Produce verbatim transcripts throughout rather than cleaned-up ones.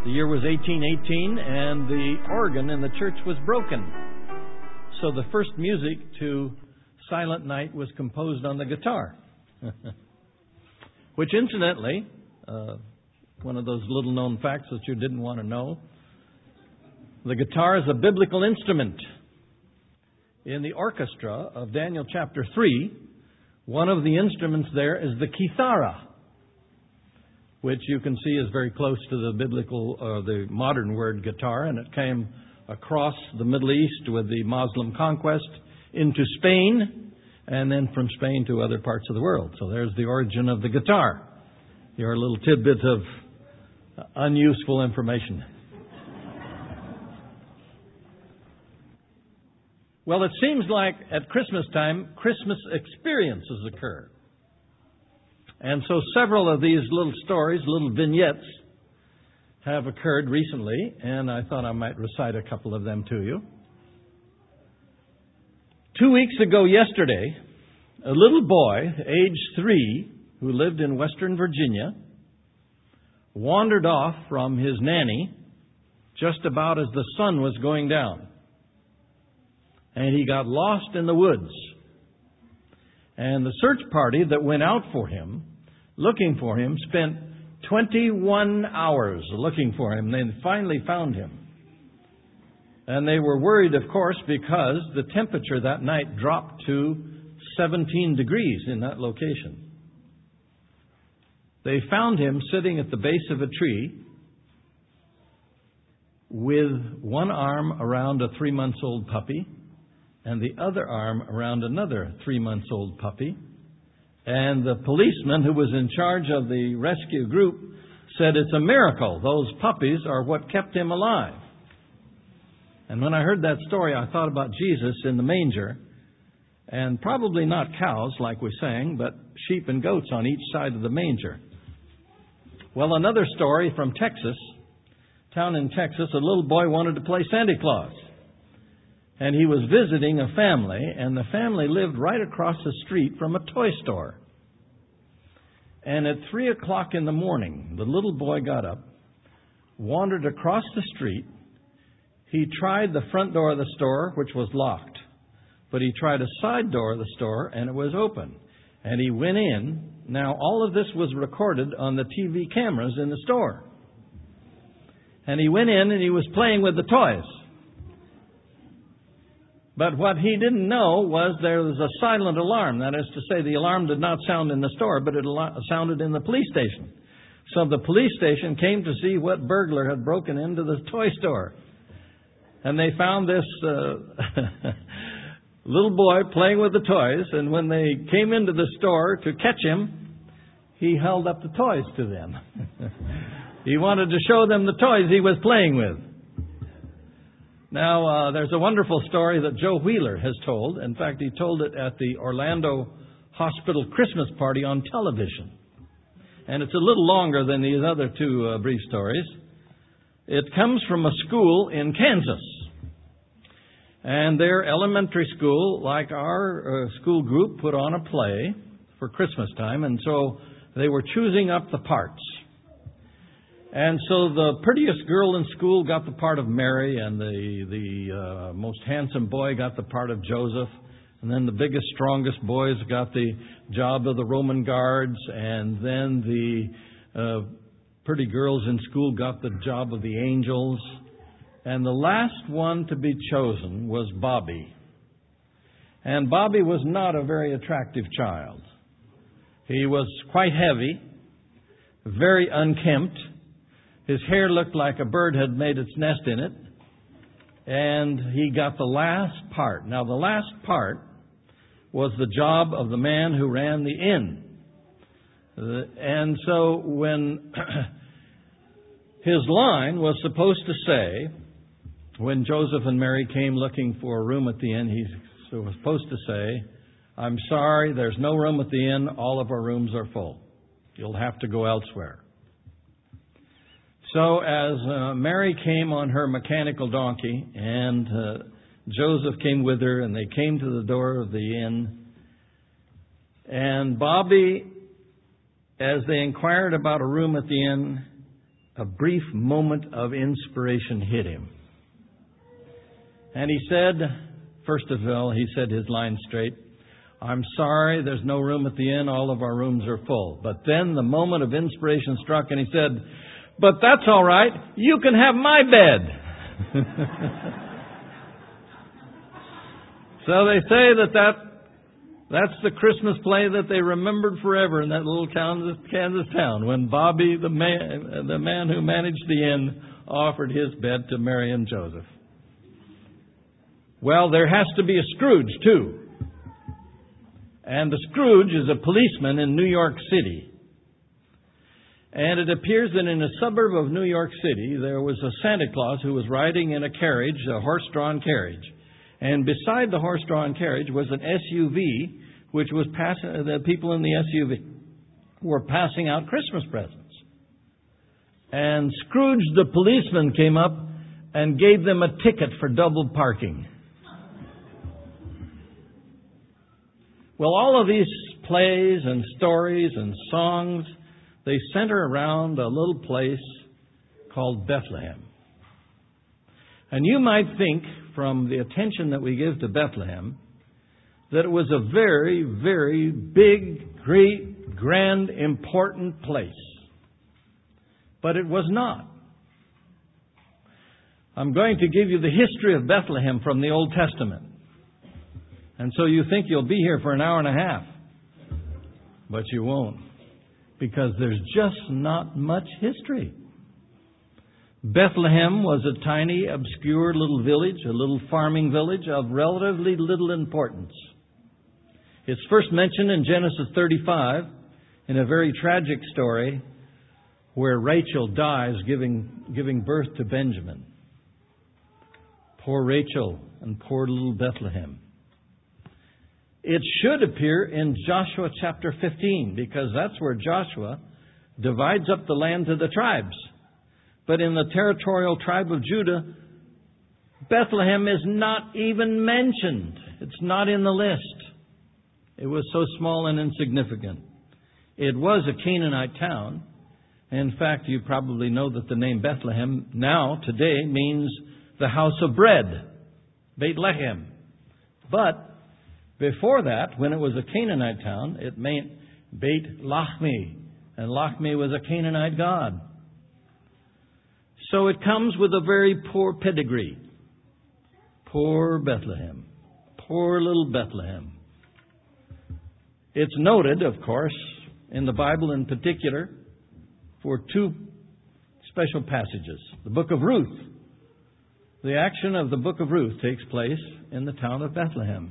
The year was eighteen eighteen, and the organ in the church was broken. So the first music to Silent Night was composed on the guitar. Which, incidentally, uh, one of those little-known facts that you didn't want to know, the guitar is a biblical instrument. In the orchestra of Daniel chapter three, one of the instruments there is the kithara, which you can see is very close to the biblical, or uh, the modern word guitar, and it came across the Middle East with the Muslim conquest into Spain, and then from Spain to other parts of the world. So there's the origin of the guitar. Your little tidbit of unuseful information. Well, it seems like at Christmas time, Christmas experiences occur. And so several of these little stories, little vignettes, have occurred recently, and I thought I might recite a couple of them to you. Two weeks ago yesterday, a little boy, age three, who lived in Western Virginia, wandered off from his nanny just about as the sun was going down. And he got lost in the woods. And the search party that went out for him, looking for him, spent twenty-one hours looking for him. They finally found him. And they were worried, of course, because the temperature that night dropped to seventeen degrees in that location. They found him sitting at the base of a tree with one arm around a three-month-old puppy and the other arm around another three-month-old puppy. And the policeman who was in charge of the rescue group said it's a miracle. Those puppies are what kept him alive. And when I heard that story, I thought about Jesus in the manger, and probably not cows like we sang, but sheep and goats on each side of the manger. Well, another story from Texas, town in Texas, a little boy wanted to play Santa Claus. And he was visiting a family, and the family lived right across the street from a toy store. And at three o'clock in the morning, the little boy got up, wandered across the street. He tried the front door of the store, which was locked. But he tried a side door of the store, and it was open. And he went in. Now, all of this was recorded on the T V cameras in the store. And he went in, and he was playing with the toys. But what he didn't know was there was a silent alarm. That is to say, the alarm did not sound in the store, but it sounded in the police station. So the police station came to see what burglar had broken into the toy store. And they found this uh, little boy playing with the toys. And when they came into the store to catch him, he held up the toys to them. He wanted to show them the toys he was playing with. Now, uh, there's a wonderful story that Joe Wheeler has told. In fact, he told it at the Orlando Hospital Christmas party on television. And it's a little longer than these other two uh, brief stories. It comes from a school in Kansas. And their elementary school, like our uh, school group, put on a play for Christmas time. And so they were choosing up the parts. And so the prettiest girl in school got the part of Mary, and the the uh, most handsome boy got the part of Joseph, and then the biggest, strongest boys got the job of the Roman guards, and then the uh, pretty girls in school got the job of the angels, and the last one to be chosen was Bobby. And Bobby was not a very attractive child. He was quite heavy, very unkempt. His hair looked like a bird had made its nest in it. And he got the last part. Now, the last part was the job of the man who ran the inn. And so when his line was supposed to say, when Joseph and Mary came looking for a room at the inn, he was supposed to say, "I'm sorry, there's no room at the inn. All of our rooms are full. You'll have to go elsewhere." So as uh, Mary came on her mechanical donkey, and uh, Joseph came with her, and they came to the door of the inn, and Bobby, as they inquired about a room at the inn, a brief moment of inspiration hit him. And he said, first of all, he said his line straight, "I'm sorry, there's no room at the inn. All of our rooms are full." But then the moment of inspiration struck and he said, "But that's all right. You can have my bed." So they say that, that that's the Christmas play that they remembered forever in that little Kansas, Kansas town, when Bobby, the man, the man who managed the inn, offered his bed to Mary and Joseph. Well, there has to be a Scrooge, too. And the Scrooge is a policeman in New York City. And it appears that in a suburb of New York City, there was a Santa Claus who was riding in a carriage, a horse-drawn carriage. And beside the horse-drawn carriage was an S U V, which was passing, the people in the S U V were passing out Christmas presents. And Scrooge, the policeman, came up and gave them a ticket for double parking. Well, all of these plays and stories and songs, they center around a little place called Bethlehem. And you might think, from the attention that we give to Bethlehem, that it was a very, very big, great, grand, important place. But it was not. I'm going to give you the history of Bethlehem from the Old Testament. And so you think you'll be here for an hour and a half. But you won't. Because there's just not much history. Bethlehem was a tiny, obscure little village, a little farming village of relatively little importance. It's first mentioned in Genesis thirty-five in a very tragic story where Rachel dies giving, giving birth to Benjamin. Poor Rachel and poor little Bethlehem. It should appear in Joshua chapter fifteen, because that's where Joshua divides up the land to the tribes. But in the territorial tribe of Judah, Bethlehem is not even mentioned. It's not in the list. It was so small and insignificant. It was a Canaanite town. In fact, you probably know that the name Bethlehem now, today, means the house of bread, Beit Lehem. But before that, when it was a Canaanite town, it meant Beit Lachmi. And Lachmi was a Canaanite god. So it comes with a very poor pedigree. Poor Bethlehem. Poor little Bethlehem. It's noted, of course, in the Bible in particular, for two special passages. The book of Ruth. The action of the book of Ruth takes place in the town of Bethlehem.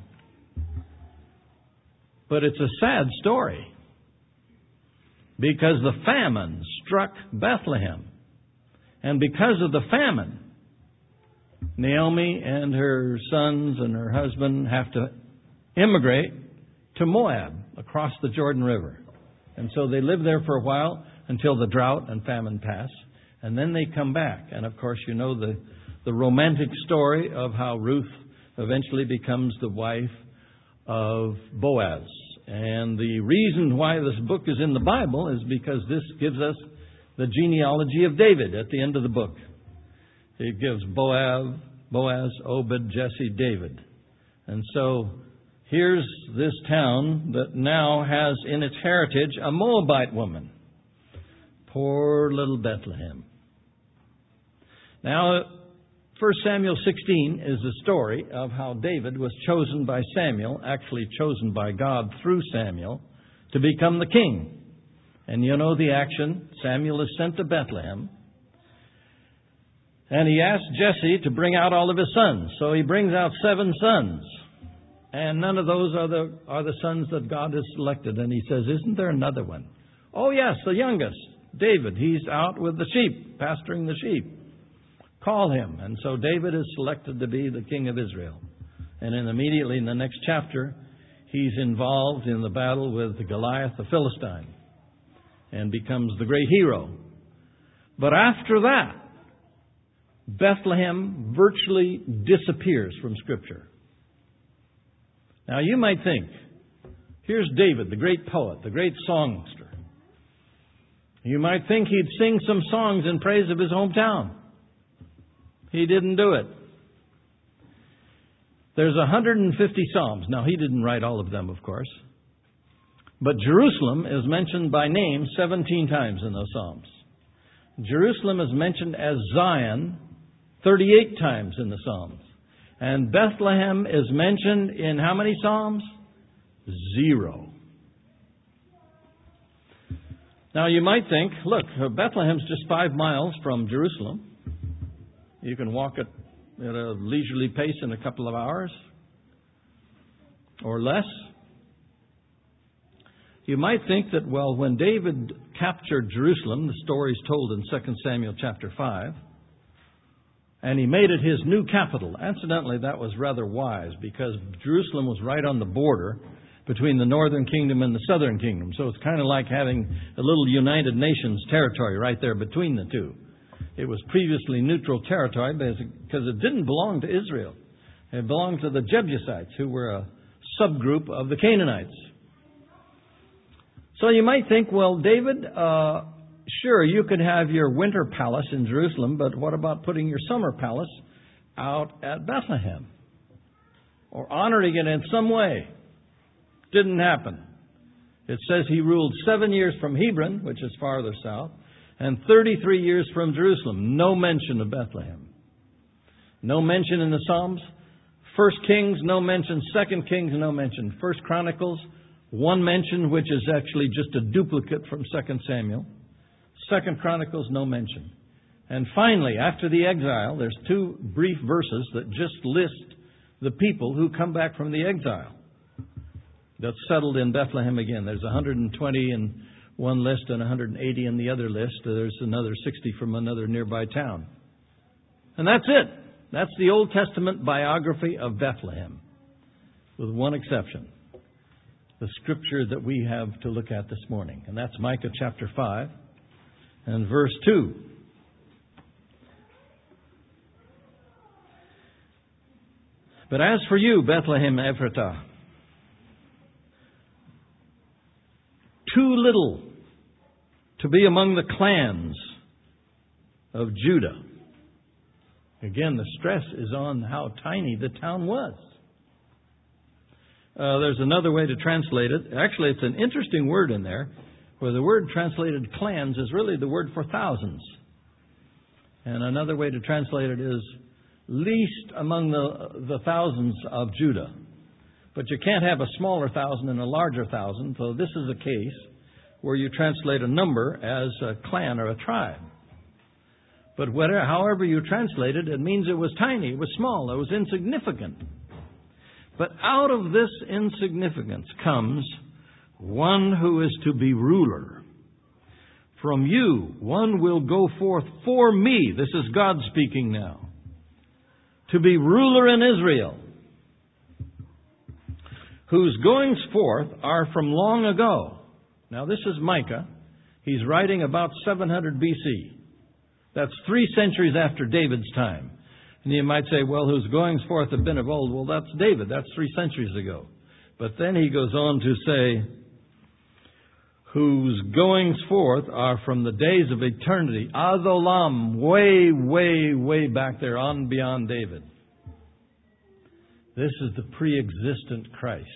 But it's a sad story, because the famine struck Bethlehem. And because of the famine, Naomi and her sons and her husband have to immigrate to Moab across the Jordan River. And so they live there for a while until the drought and famine pass. And then they come back. And of course, you know the, the romantic story of how Ruth eventually becomes the wife of Boaz. And the reason why this book is in the Bible is because this gives us the genealogy of David at the end of the book. It gives Boaz, Boaz, Obed, Jesse, David. And so here's this town that now has in its heritage a Moabite woman. Poor little Bethlehem. Now, First Samuel sixteen is the story of how David was chosen by Samuel, actually chosen by God through Samuel, to become the king. And you know the action. Samuel is sent to Bethlehem. And he asks Jesse to bring out all of his sons. So he brings out seven sons. And none of those are the, are the sons that God has selected. And he says, isn't there another one? Oh, yes, the youngest, David. He's out with the sheep, pasturing the sheep. Call him. And so David is selected to be the king of Israel. And then immediately in the next chapter, he's involved in the battle with Goliath the Philistine and becomes the great hero. But after that, Bethlehem virtually disappears from Scripture. Now you might think, here's David, the great poet, the great songster. You might think he'd sing some songs in praise of his hometown. He didn't do it. There's one hundred fifty Psalms. Now, he didn't write all of them, of course. But Jerusalem is mentioned by name seventeen times in those Psalms. Jerusalem is mentioned as Zion thirty-eight times in the Psalms. And Bethlehem is mentioned in how many Psalms? Zero. Now, you might think, look, Bethlehem's just five miles from Jerusalem. You can walk it at a leisurely pace in a couple of hours or less. You might think that, well, when David captured Jerusalem, the story is told in Second Samuel chapter five, and he made it his new capital. Incidentally, that was rather wise because Jerusalem was right on the border between the northern kingdom and the southern kingdom. So it's kind of like having a little United Nations territory right there between the two. It was previously neutral territory because it didn't belong to Israel. It belonged to the Jebusites, who were a subgroup of the Canaanites. So you might think, well, David, uh, sure, you could have your winter palace in Jerusalem, but what about putting your summer palace out at Bethlehem? Or honoring it in some way? Didn't happen. It says he ruled seven years from Hebron, which is farther south, and thirty-three years from Jerusalem. No mention of Bethlehem. No mention in the Psalms. First Kings, no mention. Second Kings, no mention. First Chronicles, one mention, which is actually just a duplicate from Second Samuel. Second Chronicles, no mention. And finally, after the exile, there's two brief verses that just list the people who come back from the exile. That's settled in Bethlehem again. There's one hundred twenty in one list and one hundred eighty in the other list. There's another sixty from another nearby town. And that's it. That's the Old Testament biography of Bethlehem, with one exception. The scripture that we have to look at this morning. And that's Micah chapter five and verse two. But as for you, Bethlehem Ephratah, too little to be among the clans of Judah. Again, the stress is on how tiny the town was. Uh, there's another way to translate it. Actually, it's an interesting word in there, where the word translated clans is really the word for thousands. And another way to translate it is least among the, the thousands of Judah. But you can't have a smaller thousand and a larger thousand, so this is a case where you translate a number as a clan or a tribe. But whatever, however you translate it, it means it was tiny, it was small, it was insignificant. But out of this insignificance comes one who is to be ruler. From you, one will go forth for me. This is God speaking now. To be ruler in Israel, whose goings forth are from long ago. Now, this is Micah. He's writing about seven hundred B C. That's three centuries after David's time. And you might say, well, whose goings forth have been of old? Well, that's David. That's three centuries ago. But then he goes on to say, whose goings forth are from the days of eternity. Adolam, way, way, way back there, on beyond David. This is the pre-existent Christ.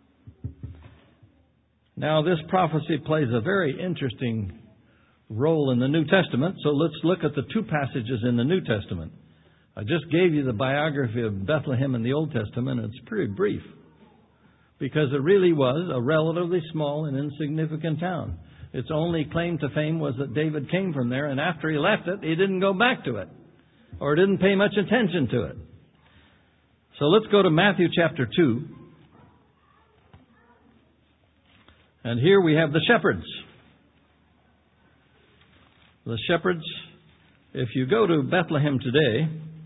Now, this prophecy plays a very interesting role in the New Testament, so let's look at the two passages in the New Testament. I just gave you the biography of Bethlehem in the Old Testament, and it's pretty brief, because it really was a relatively small and insignificant town. Its only claim to fame was that David came from there, and after he left it, he didn't go back to it, or didn't pay much attention to it. So let's go to Matthew chapter two. And here we have the shepherds. The shepherds, if you go to Bethlehem today,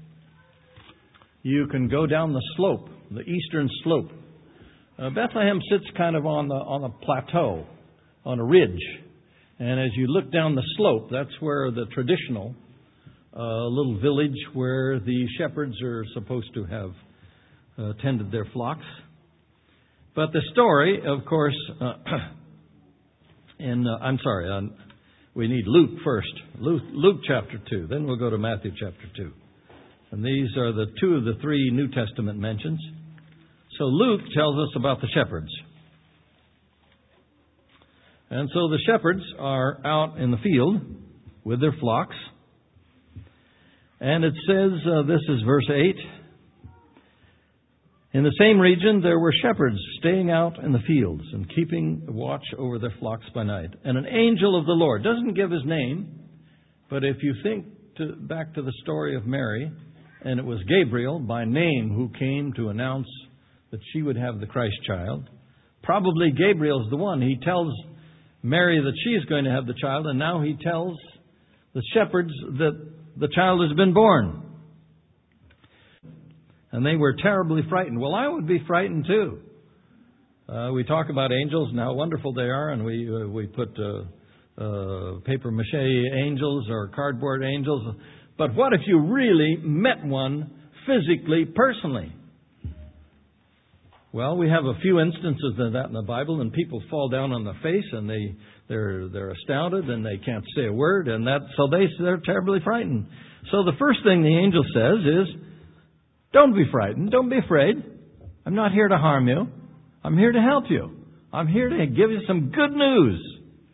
you can go down the slope, the eastern slope. Uh, Bethlehem sits kind of on the on a plateau, on a ridge. And as you look down the slope, that's where the traditional uh, little village where the shepherds are supposed to have uh, tended their flocks. But the story, of course, uh, in uh, I'm sorry, uh, we need Luke first. Luke, Luke chapter two. Then we'll go to Matthew chapter two. And these are the two of the three New Testament mentions. So Luke tells us about the shepherds. And so the shepherds are out in the field with their flocks. And it says, uh, this is verse eight. In the same region there were shepherds staying out in the fields and keeping watch over their flocks by night. And an angel of the Lord, doesn't give his name, but if you think to, back to the story of Mary, and it was Gabriel by name who came to announce that she would have the Christ child. Probably Gabriel's the one. He tells Mary that she is going to have the child, and now he tells the shepherds that the child has been born. And they were terribly frightened. Well, I would be frightened too. Uh, we talk about angels and how wonderful they are, and we uh, we put uh, uh, paper mache angels or cardboard angels. But what if you really met one physically, personally? Well, we have a few instances of that in the Bible, and people fall down on their face, and they they're they're astounded, and they can't say a word, and that so they they're terribly frightened. So the first thing the angel says is, "Don't be frightened. Don't be afraid. I'm not here to harm you. I'm here to help you. I'm here to give you some good news."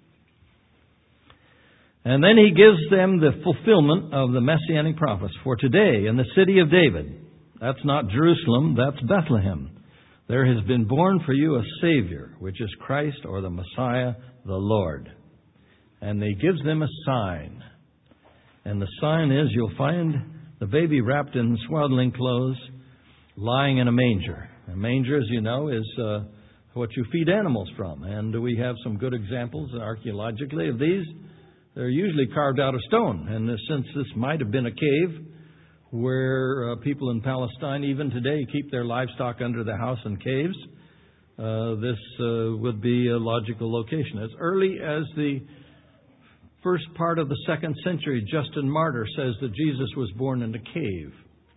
And then he gives them the fulfillment of the Messianic prophets. For today, in the city of David, that's not Jerusalem, that's Bethlehem, there has been born for you a Savior, which is Christ, or the Messiah, the Lord. And he gives them a sign. And the sign is, you'll find the baby wrapped in swaddling clothes, lying in a manger. A manger, as you know, is uh, what you feed animals from. And we have some good examples archaeologically of these. They're usually carved out of stone. And since this might have been a cave where uh, people in Palestine even today keep their livestock under the house in caves, uh, this uh, would be a logical location. As early as the first part of the second century, Justin Martyr says that Jesus was born in a cave.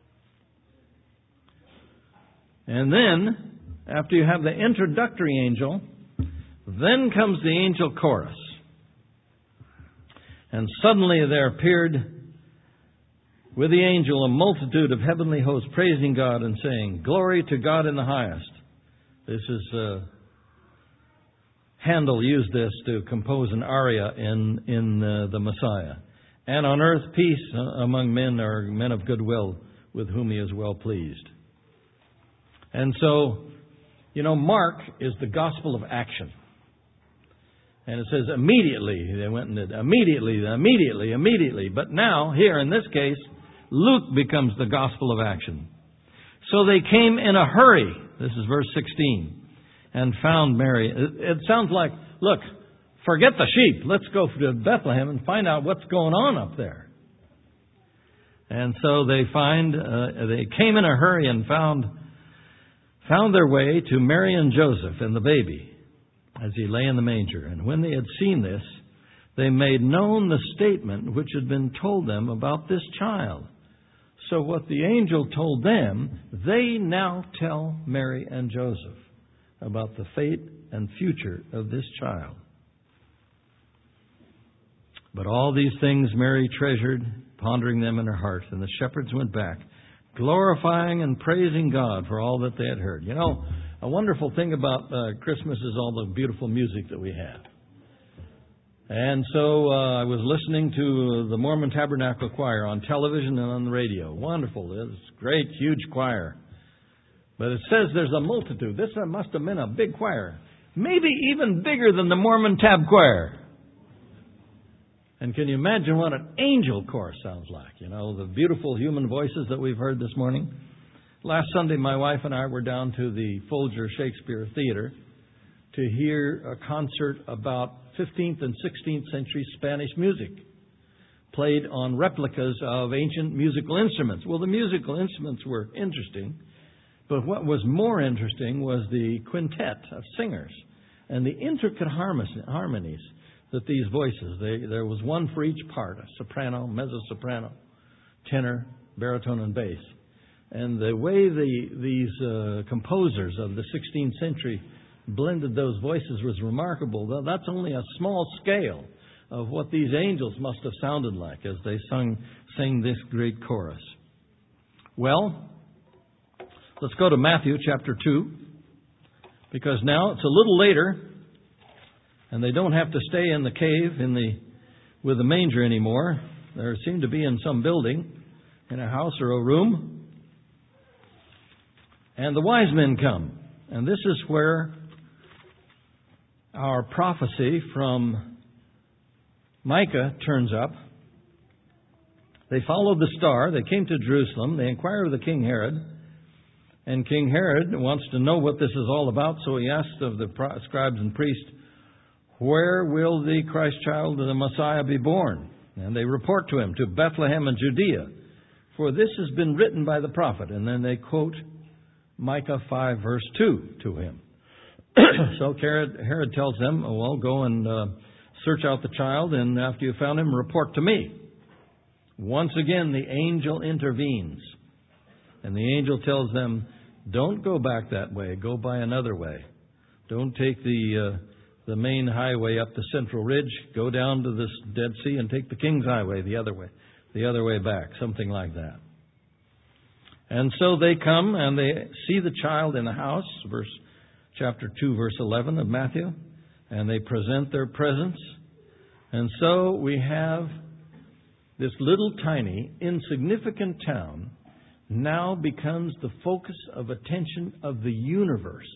And then, after you have the introductory angel, then comes the angel chorus. And suddenly there appeared with the angel a multitude of heavenly hosts praising God and saying, "Glory to God in the highest." This is, uh, Handel used this to compose an aria in, in uh, the Messiah. "And on earth peace uh, among men, or men of goodwill, with whom he is well pleased." And so, you know, Mark is the gospel of action. And it says immediately, they went and did immediately, immediately, immediately. But now, here in this case, Luke becomes the gospel of action. So they came in a hurry, this is verse sixteen, and found Mary. It, it sounds like, look, forget the sheep. Let's go to Bethlehem and find out what's going on up there. And so they find, uh, they came in a hurry and found, found their way to Mary and Joseph and the baby as he lay in the manger. And when they had seen this, they made known the statement which had been told them about this child. So what the angel told them, they now tell Mary and Joseph about the fate and future of this child. But all these things Mary treasured, pondering them in her heart. And the shepherds went back, glorifying and praising God for all that they had heard. You know, a wonderful thing about uh, Christmas is all the beautiful music that we have. And so uh, I was listening to the Mormon Tabernacle Choir on television and on the radio. Wonderful. It's a great, huge choir. But it says there's a multitude. This must have been a big choir. Maybe even bigger than the Mormon Tab Choir. And can you imagine what an angel chorus sounds like? You know, the beautiful human voices that we've heard this morning. Last Sunday, my wife and I were down to the Folger Shakespeare Theater to hear a concert about fifteenth and sixteenth century Spanish music played on replicas of ancient musical instruments. Well, the musical instruments were interesting, but what was more interesting was the quintet of singers and the intricate harmonies that these voices, they, there was one for each part, a soprano, mezzo-soprano, tenor, baritone, and bass. And the way the, these uh, composers of the sixteenth century blended those voices was remarkable. That's only a small scale of what these angels must have sounded like as they sung, sang this great chorus. Well, let's go to Matthew chapter two, because now it's a little later, and they don't have to stay in the cave in the with the manger anymore. They seem to be in some building, in a house or a room. And the wise men come. And this is where our prophecy from Micah turns up. They followed the star. They came to Jerusalem. They inquired of the King Herod. And King Herod wants to know what this is all about, so he asked of the scribes and priests, where will the Christ child, the Messiah, be born? And they report to him, to Bethlehem in Judea, for this has been written by the prophet. And then they quote Micah five, verse two to him. So Herod, Herod tells them, oh, well, go and uh, search out the child, and after you found him, report to me. Once again, the angel intervenes. And the angel tells them, don't go back that way. Go by another way. Don't take the uh, the main highway up the Central Ridge. Go down to this Dead Sea and take the King's Highway the other way. The other way back. Something like that. And so they come and they see the child in the house. Verse chapter two, verse eleven of Matthew. And they present their presents. And so we have this little tiny, insignificant town now becomes the focus of attention of the universe.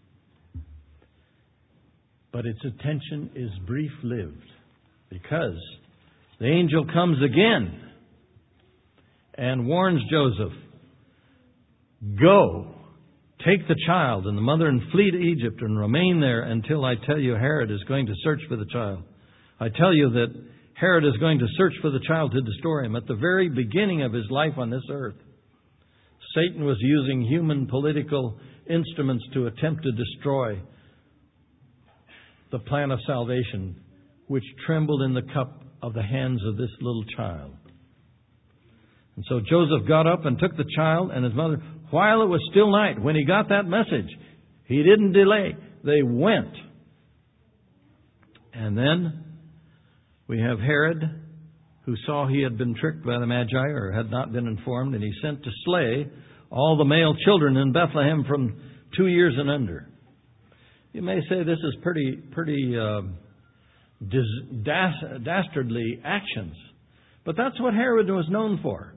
But its attention is brief-lived, because the angel comes again and warns Joseph, go, take the child and the mother and flee to Egypt and remain there until I tell you Herod is going to search for the child. I tell you that Herod is going to search for the child to destroy him at the very beginning of his life on this earth. Satan was using human political instruments to attempt to destroy the plan of salvation, which trembled in the cup of the hands of this little child. And so Joseph got up and took the child and his mother while it was still night. When he got that message, he didn't delay. They went. And then we have Herod, who saw he had been tricked by the Magi, or had not been informed, and he sent to slay all the male children in Bethlehem from two years and under. You may say this is pretty, pretty uh, dis- das- dastardly actions, but that's what Herod was known for.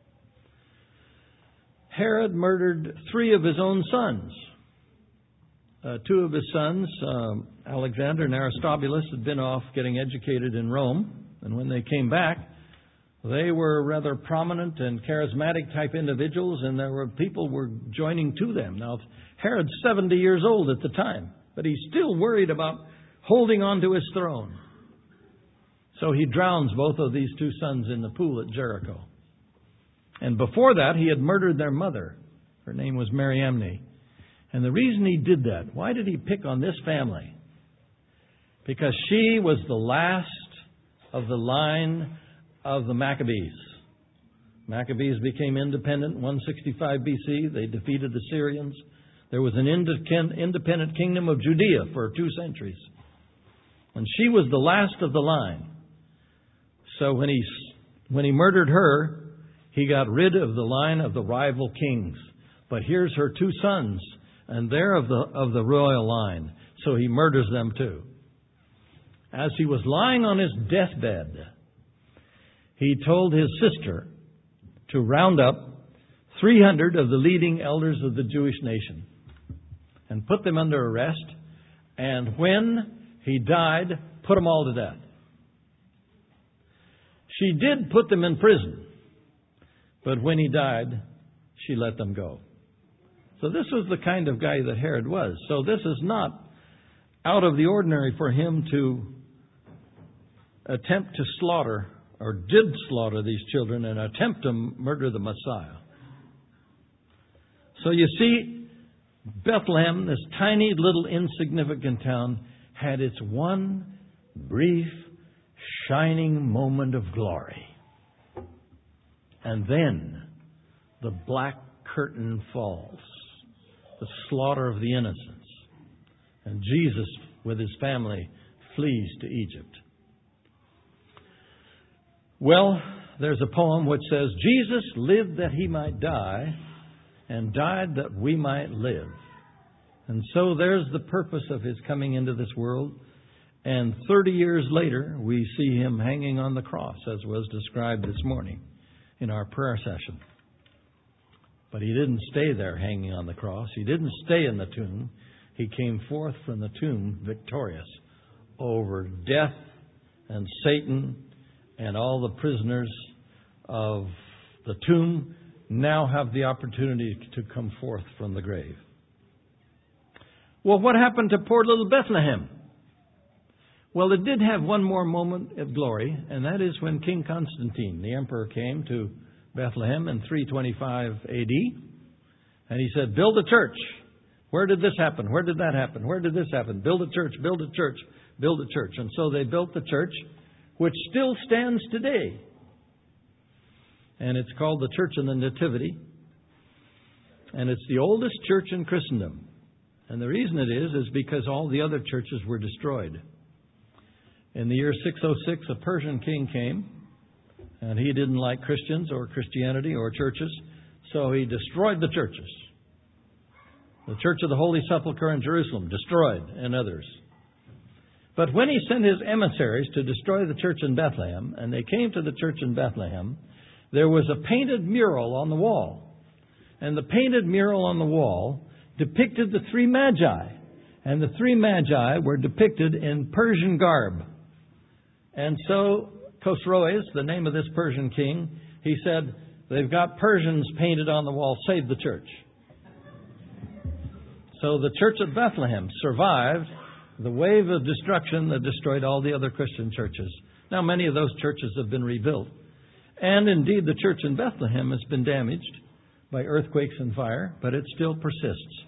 Herod murdered three of his own sons. Uh, two of his sons, um, Alexander and Aristobulus, had been off getting educated in Rome. And when they came back, they were rather prominent and charismatic type individuals, and there were people were joining to them. Now, Herod's seventy years old at the time, but he's still worried about holding on to his throne. So he drowns both of these two sons in the pool at Jericho. And before that, he had murdered their mother. Her name was Mariamne. And the reason he did that, why did he pick on this family? Because she was the last of the line of the Maccabees. Maccabees became independent in one sixty-five B C. They defeated the Syrians. There was an independent kingdom of Judea for two centuries. And she was the last of the line. So when he, when he murdered her, he got rid of the line of the rival kings. But here's her two sons, and they're of the, of the royal line. So he murders them too. As he was lying on his deathbed, he told his sister to round up three hundred of the leading elders of the Jewish nation and put them under arrest. And when he died, put them all to death. She did put them in prison, but when he died, she let them go. So this was the kind of guy that Herod was. So this is not out of the ordinary for him to attempt to slaughter, or did slaughter these children and attempt to murder the Messiah. So you see, Bethlehem, this tiny little insignificant town, had its one brief, shining moment of glory. And then the black curtain falls, the slaughter of the innocents. And Jesus, with his family, flees to Egypt. Well, there's a poem which says, Jesus lived that he might die, and died that we might live. And so there's the purpose of his coming into this world. And thirty years later, we see him hanging on the cross, as was described this morning in our prayer session. But he didn't stay there hanging on the cross. He didn't stay in the tomb. He came forth from the tomb victorious over death and Satan and all the prisoners of the tomb now have the opportunity to come forth from the grave. Well, what happened to poor little Bethlehem? Well, it did have one more moment of glory, and that is when King Constantine, the emperor, came to Bethlehem in three twenty-five A D, and he said, build a church. Where did this happen? Where did that happen? Where did this happen? Build a church, build a church, build a church. And so they built the church, which still stands today. And it's called the Church of the Nativity. And it's the oldest church in Christendom. And the reason it is, is because all the other churches were destroyed. In the year six oh six, a Persian king came, and he didn't like Christians or Christianity or churches, so he destroyed the churches. The Church of the Holy Sepulchre in Jerusalem, destroyed, and others. But when he sent his emissaries to destroy the church in Bethlehem, and they came to the church in Bethlehem, there was a painted mural on the wall. And the painted mural on the wall depicted the three magi. And the three magi were depicted in Persian garb. And so Khosroes, the name of this Persian king, he said, they've got Persians painted on the wall, save the church. So the church of Bethlehem survived the wave of destruction that destroyed all the other Christian churches. Now, many of those churches have been rebuilt. And indeed, the church in Bethlehem has been damaged by earthquakes and fire, but it still persists.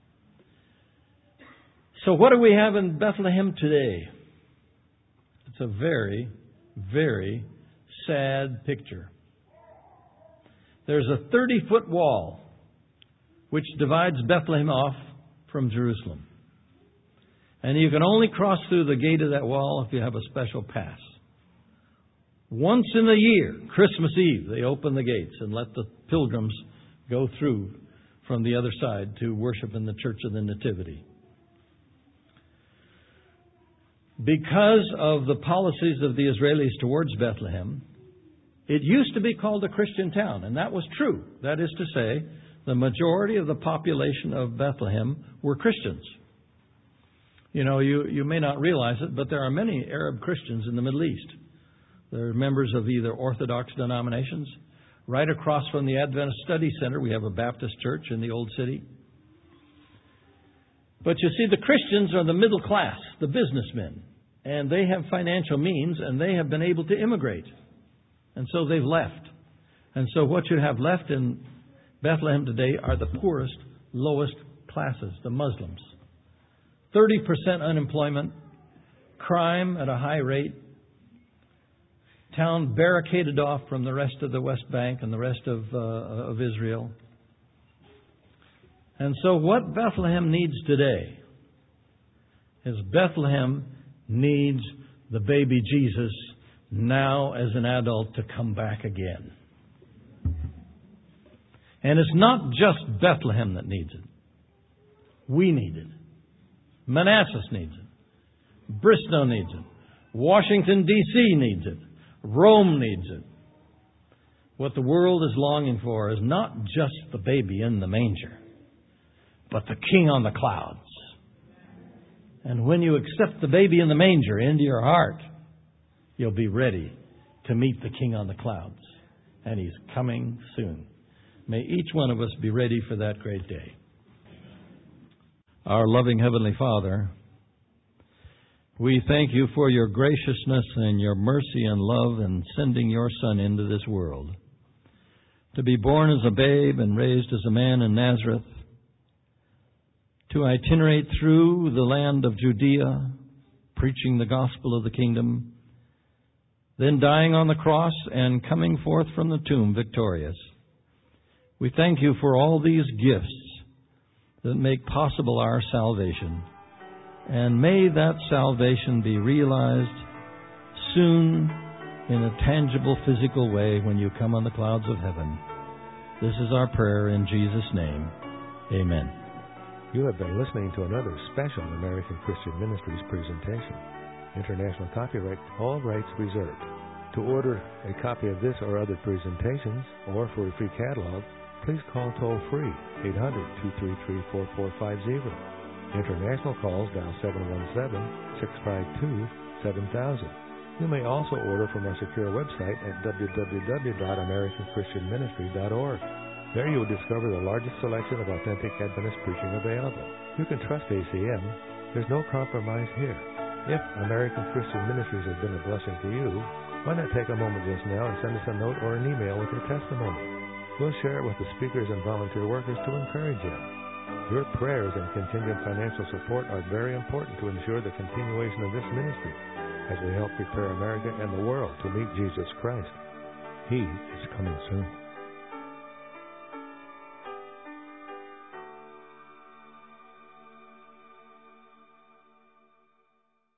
So what do we have in Bethlehem today? It's a very, very sad picture. There's a thirty-foot wall which divides Bethlehem off from Jerusalem. And you can only cross through the gate of that wall if you have a special pass. Once in a year, Christmas Eve, they open the gates and let the pilgrims go through from the other side to worship in the Church of the Nativity. Because of the policies of the Israelis towards Bethlehem, it used to be called a Christian town, and that was true. That is to say, the majority of the population of Bethlehem were Christians. You know, you, you may not realize it, but there are many Arab Christians in the Middle East. They're members of either Orthodox denominations. Right across from the Adventist Study Center, we have a Baptist church in the Old City. But you see, the Christians are the middle class, the businessmen. And they have financial means, and they have been able to immigrate. And so they've left. And so what you have left in Bethlehem today are the poorest, lowest classes, the Muslims. thirty percent unemployment, crime at a high rate, town barricaded off from the rest of the West Bank and the rest of, uh, of Israel. And so what Bethlehem needs today is Bethlehem needs the baby Jesus now as an adult to come back again. And it's not just Bethlehem that needs it. We need it. Manassas needs it. Bristow needs it. Washington, D C needs it. Rome needs it. What the world is longing for is not just the baby in the manger, but the King on the clouds. And when you accept the baby in the manger into your heart, you'll be ready to meet the King on the clouds. And He's coming soon. May each one of us be ready for that great day. Our loving Heavenly Father, we thank You for Your graciousness and Your mercy and love in sending Your Son into this world, to be born as a babe and raised as a man in Nazareth, to itinerate through the land of Judea, preaching the gospel of the kingdom, then dying on the cross and coming forth from the tomb victorious. We thank You for all these gifts that make possible our salvation. And may that salvation be realized soon in a tangible, physical way when you come on the clouds of heaven. This is our prayer in Jesus' name. Amen. You have been listening to another special American Christian Ministries presentation. International copyright, all rights reserved. To order a copy of this or other presentations, or for a free catalog, please call toll-free eight hundred, two three three, four four five zero. International calls dial seven one seven, six five two, seven thousand. You may also order from our secure website at w w w dot american christian ministry dot org. There you will discover the largest selection of authentic Adventist preaching available. You can trust A C M. There's no compromise here. If American Christian Ministries has been a blessing to you, why not take a moment just now and send us a note or an email with your testimony? We'll share it with the speakers and volunteer workers to encourage you. Your prayers and contingent financial support are very important to ensure the continuation of this ministry as we help prepare America and the world to meet Jesus Christ. He is coming soon.